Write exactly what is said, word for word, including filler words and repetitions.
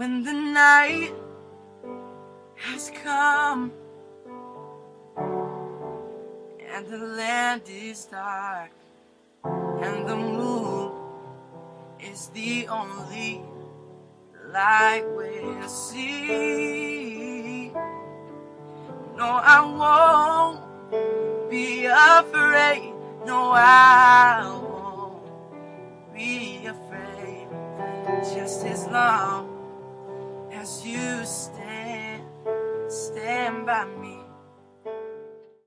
when the night has come and the land is dark and the moon is the only light we'll see. No, I won't be afraid. No, I won't be afraid. Just as long as you stand, stand by me.